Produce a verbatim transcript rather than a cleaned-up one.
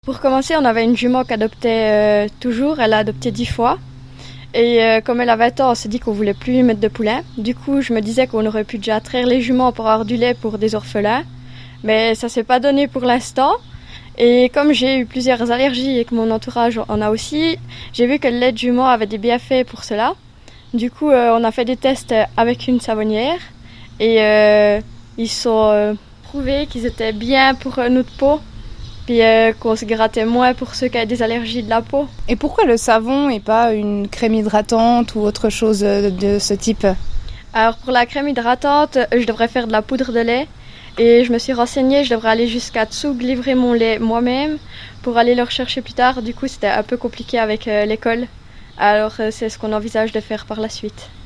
Pour commencer, on avait une jument qui adoptait euh, toujours, elle a adopté dix fois. Et euh, comme elle a vingt ans, on s'est dit qu'on voulait plus mettre de poulain. Du coup, je me disais qu'on aurait pu déjà traire les juments pour avoir du lait pour des orphelins. Mais ça s'est pas donné pour l'instant. Et comme j'ai eu plusieurs allergies et que mon entourage en a aussi, j'ai vu que le lait de jument avait des bienfaits pour cela. Du coup, euh, on a fait des tests avec une savonnière. Et euh, ils sont euh, prouvés qu'ils étaient bien pour euh, notre peau. Puis euh, qu'on se grattait moins pour ceux qui avaient des allergies de la peau. Et pourquoi le savon et pas une crème hydratante ou autre chose de ce type? Alors pour la crème hydratante, je devrais faire de la poudre de lait. Et je me suis renseignée, je devrais aller jusqu'à Tsug livrer mon lait moi-même pour aller le rechercher plus tard. Du coup, c'était un peu compliqué avec euh, l'école. Alors euh, c'est ce qu'on envisage de faire par la suite.